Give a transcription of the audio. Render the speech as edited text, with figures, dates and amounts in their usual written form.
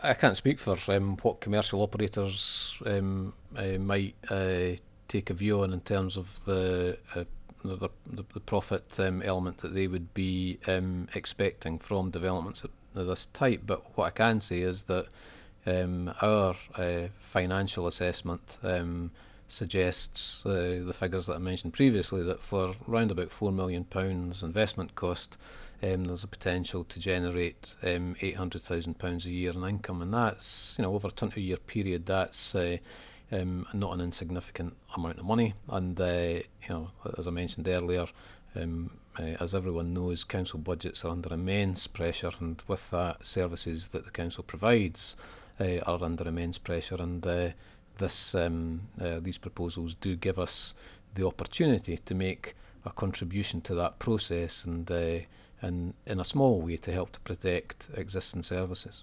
I can't speak for what commercial operators might take a view on in terms of the profit element that they would be expecting from developments of this type. But what I can say is that our financial assessment suggests the figures that I mentioned previously, that for around about £4 million investment cost, there's a potential to generate £800,000 a year in income, and that's, over a 20-year period. That's not an insignificant amount of money. And as I mentioned earlier, as everyone knows, council budgets are under immense pressure, and with that, services that the council provides are under immense pressure. And these proposals do give us the opportunity to make a contribution to that process, and in a small way to help to protect existing services.